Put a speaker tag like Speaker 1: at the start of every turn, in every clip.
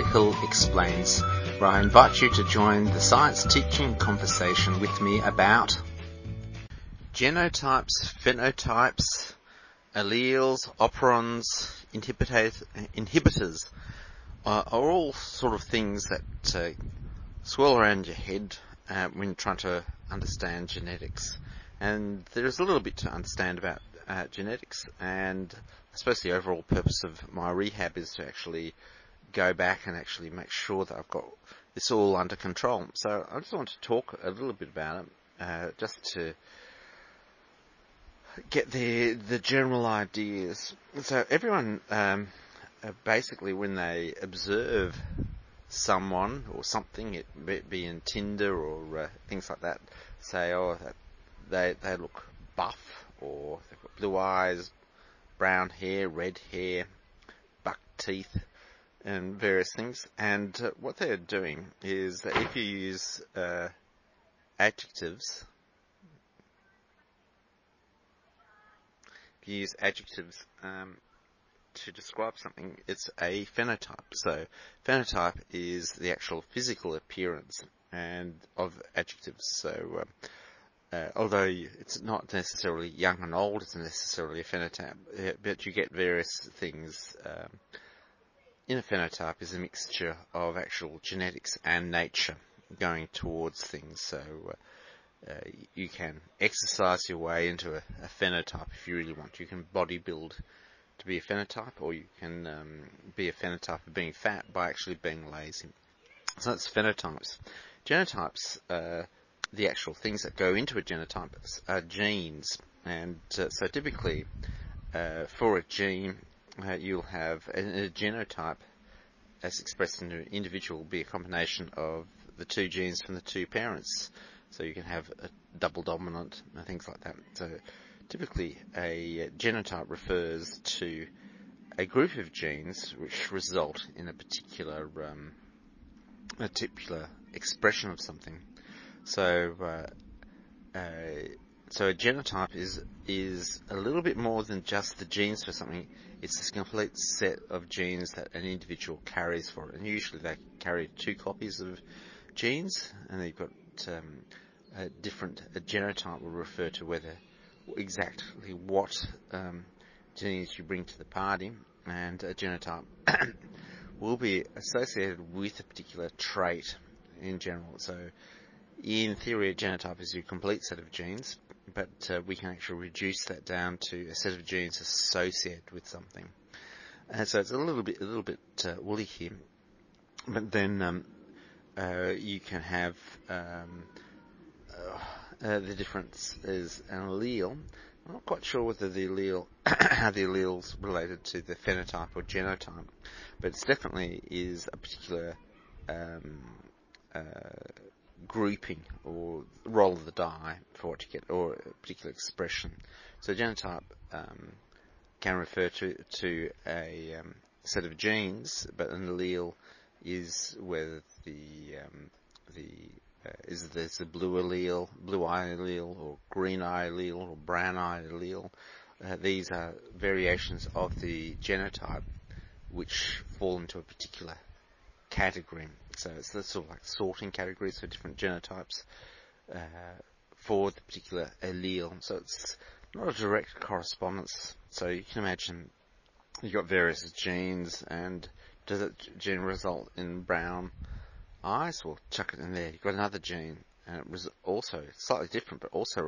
Speaker 1: Medical Explains, where I invite you to join the science teaching conversation with me about genotypes, phenotypes, alleles, operons, inhibitors, are all sort of things that swirl around your head when trying to understand genetics. And there's a little bit to understand about genetics, and I suppose the overall purpose of my rehab is to actually go back and actually make sure that I've got this all under control. So I just want to talk a little bit about it, just to get the general ideas. So everyone, basically, when they observe someone or something, it may be in Tinder or things like that, say, they look buff, or they've got blue eyes, brown hair, red hair, buck teeth, and various things. And what they're doing is that if you use adjectives, to describe something, it's a phenotype. So phenotype is the actual physical appearance and of adjectives. So although it's not necessarily young and old, it's necessarily a phenotype, but you get various things. In a phenotype is a mixture of actual genetics and nature going towards things. So you can exercise your way into a phenotype if you really want. You can bodybuild to be a phenotype, or you can be a phenotype of being fat by actually being lazy. So that's phenotypes. Genotypes, the actual things that go into a genotype, are genes. And so typically, for a gene, you'll have a genotype, as expressed in an individual, will be a combination of the two genes from the two parents. So you can have a double dominant and things like that. So typically, a genotype refers to a group of genes which result in a particular expression of something. So a genotype is a little bit more than just the genes for something. It's a complete set of genes that an individual carries for it. And usually they carry two copies of genes, and they've got a genotype will refer to exactly what genes you bring to the party, and a genotype will be associated with a particular trait in general. So in theory, a genotype is your complete set of genes, but we can actually reduce that down to a set of genes associated with something. And so it's a little bit woolly here. But then you can have the difference is an allele. I'm not quite sure whether the allele how the alleles related to the phenotype or genotype, but it definitely is a particular grouping or roll of the die for what you get, or a particular expression. So genotype can refer to a set of genes, but an allele is where there's a blue allele, blue eye allele, or green eye allele, or brown eye allele. These are variations of the genotype which fall into a particular category. So it's sort of like sorting categories for different genotypes for the particular allele. So it's not a direct correspondence. So you can imagine you've got various genes, and does that gene result in brown eyes? Well, chuck it in there. You've got another gene, and it was also slightly different, but also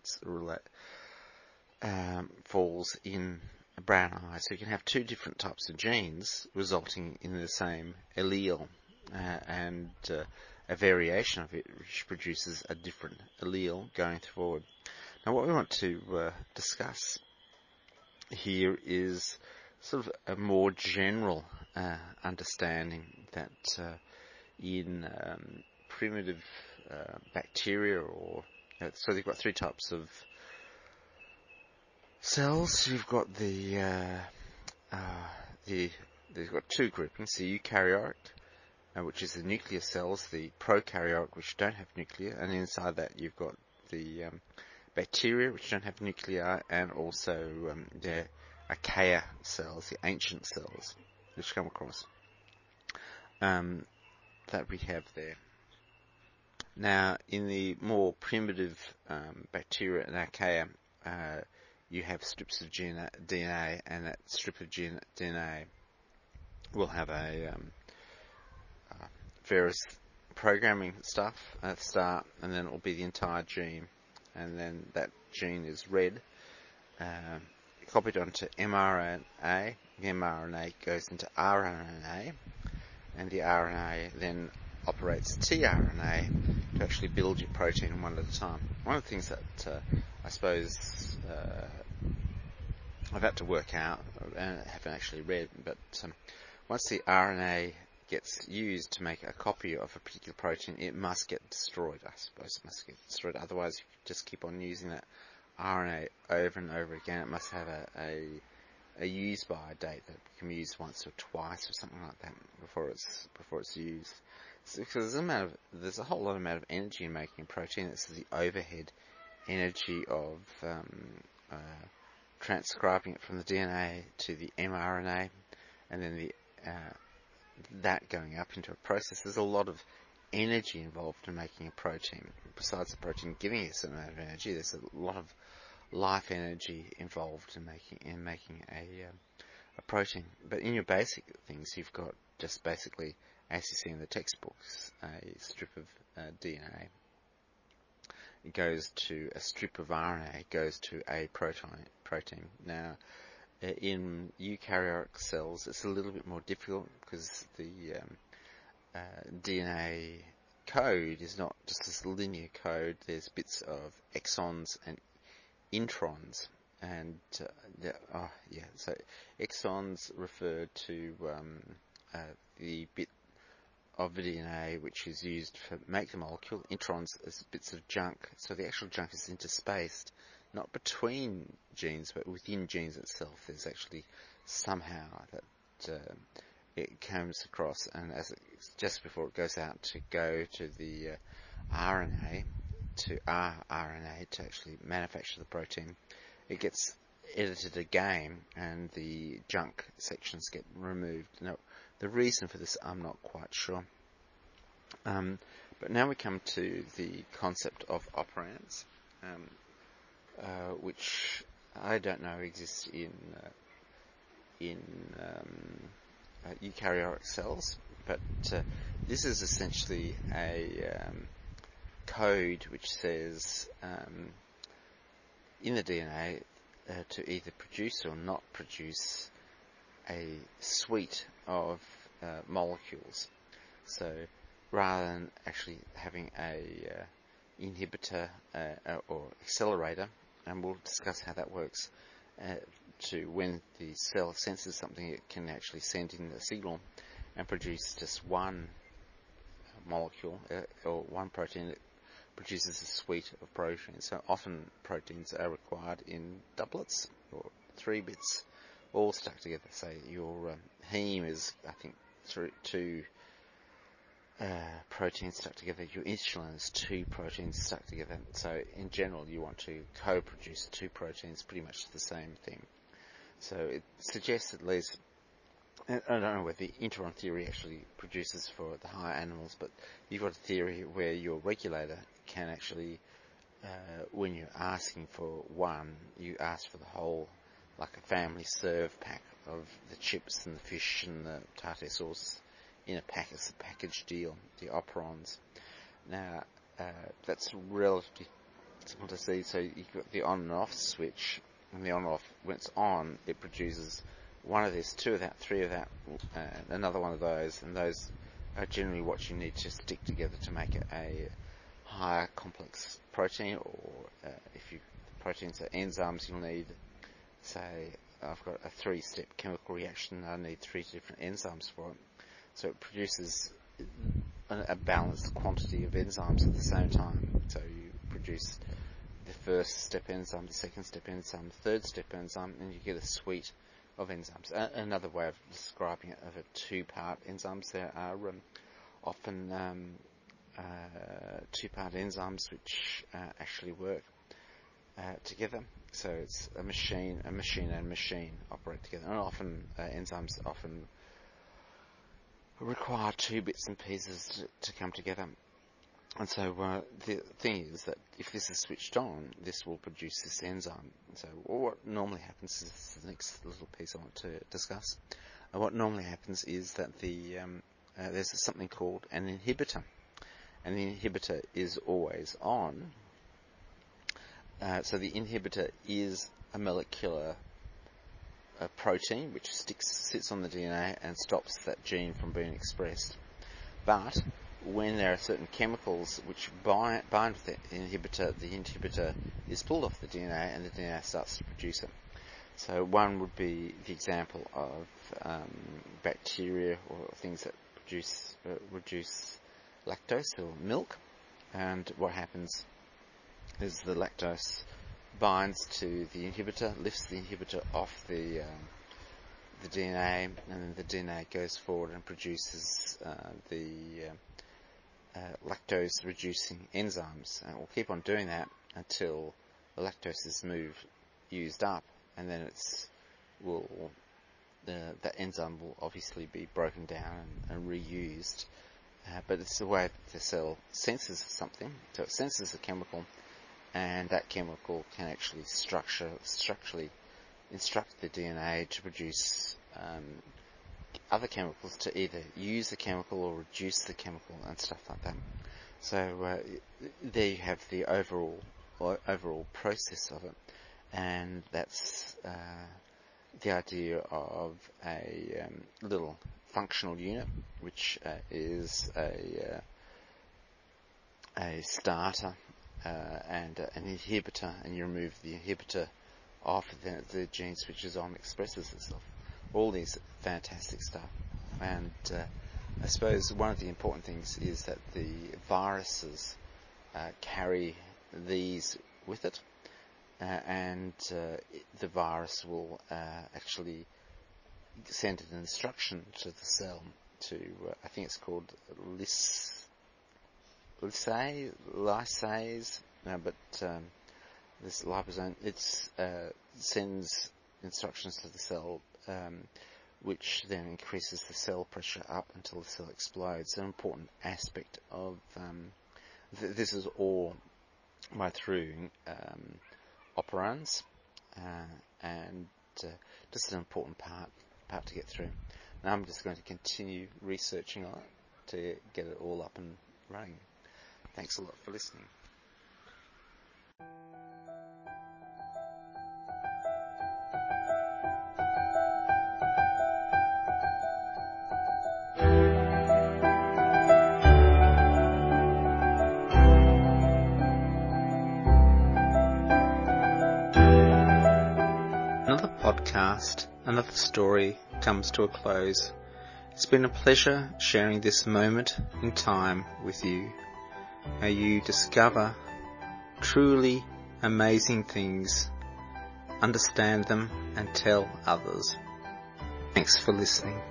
Speaker 1: falls in brown eyes. So you can have two different types of genes resulting in the same allele, and a variation of it which produces a different allele going forward. Now what we want to discuss here is sort of a more general understanding that in primitive bacteria, or so they've got three types of cells. You've got they've got two groupings: the eukaryote, which is the nuclear cells, the prokaryote, which don't have nuclei, and inside that you've got the bacteria, which don't have nuclei, and also the archaea cells, the ancient cells, which come across. that we have there. Now, in the more primitive bacteria and archaea, you have strips of DNA, and that strip of DNA will have a various programming stuff at the start, and then it will be the entire gene, and then that gene is read, copied onto mRNA. The mRNA goes into RNA, and the RNA then operates tRNA to actually build your protein one at a time. One of the things that I suppose I've had to work out, and I haven't actually read, but once the RNA gets used to make a copy of a particular protein, it must get destroyed. I suppose it must get destroyed. Otherwise, you just keep on using that RNA over and over again. It must have a use-by date that can be used once or twice or something like that before it's used. So, because there's a whole lot amount of energy in making a protein. This is the overhead energy of transcribing it from the DNA to the mRNA, and then that going up into a process. There's a lot of energy involved in making a protein. Besides the protein giving you a certain amount of energy, there's a lot of life energy involved in making a protein. But in your basic things, you've got just basically, as you see in the textbooks, a strip of DNA. It goes to a strip of RNA. It goes to a protein. Now, in eukaryotic cells, it's a little bit more difficult because the DNA code is not just this linear code. There's bits of exons and introns, and so exons refer to the bit of the DNA which is used to make the molecule. Introns is bits of junk, so the actual junk is interspaced, not between genes, but within genes itself. There's actually somehow that it comes across, and just before it goes out to go to the RNA, to rRNA, to actually manufacture the protein, it gets edited again, and the junk sections get removed. Now, the reason for this, I'm not quite sure. But now we come to the concept of operands, which I don't know exists in eukaryotic cells, but this is essentially a code which says in the DNA to either produce or not produce a suite of molecules. So rather than actually having a inhibitor or accelerator, and we'll discuss how that works, to when the cell senses something, it can actually send in a signal and produce just one molecule or one protein that produces a suite of proteins. So often proteins are required in doublets or 3 bits all stuck together. Say your heme is, I think, two proteins stuck together. Your insulin is 2 proteins stuck together. So in general, you want to co-produce 2 proteins, pretty much the same thing. So it suggests at least, I don't know whether the interon theory actually produces for the higher animals, but you've got a theory where your regulator can actually, when you're asking for one, you ask for the whole, like a family serve pack of the chips and the fish and the tartar sauce in a pack. It's a package deal, the operands. Now, that's relatively simple to see. So you've got the on and off switch, and the on and off, when it's on, it produces one of this, 2 of that, 3 of that, another one of those, and those are generally what you need to stick together to make it a higher complex protein. Or if the proteins are enzymes, you'll need, say, I've got a 3-step chemical reaction, I need 3 different enzymes for it. So it produces a balanced quantity of enzymes at the same time. So you produce the first step enzyme, the second step enzyme, the third step enzyme, and you get a suite of enzymes. Another way of describing it, of a 2-part enzymes, there are often 2-part enzymes which actually work together. So it's a machine and machine operate together, and often enzymes require two bits and pieces to come together. And so the thing is that if this is switched on, this will produce this enzyme. So what normally happens is the next little piece I want to discuss. What normally happens is that there's something called an inhibitor. And the inhibitor is always on. So the inhibitor is a molecular protein which sits on the DNA and stops that gene from being expressed. But when there are certain chemicals which bind with the inhibitor is pulled off the DNA and the DNA starts to produce it. So one would be the example of bacteria or things that reduce lactose or milk. And what happens is the lactose binds to the inhibitor, lifts the inhibitor off the DNA, and then the DNA goes forward and produces the lactose-reducing enzymes. And it will keep on doing that until the lactose is used up, and then that enzyme will obviously be broken down and reused. But it's the way that the cell senses something. So it senses a chemical, and that chemical can actually structurally instruct the DNA to produce other chemicals, to either use the chemical or reduce the chemical and stuff like that. So there you have the overall process of it, and that's the idea of a little functional unit, which is a starter and an inhibitor, and you remove the inhibitor off, the gene switches on, expresses itself. All these fantastic stuff. And I suppose one of the important things is that the viruses carry these with it, and the virus will actually send an instruction to the cell to, I think it's called lysase, but this liposome, it sends instructions to the cell, which then increases the cell pressure up until the cell explodes. An important aspect of this is all right through operands, and just an important part to get through. Now I'm just going to continue researching on it to get it all up and running. Thanks a lot for listening. Another podcast, another story comes to a close. It's been a pleasure sharing this moment in time with you. May you discover truly amazing things, understand them, and tell others. Thanks for listening.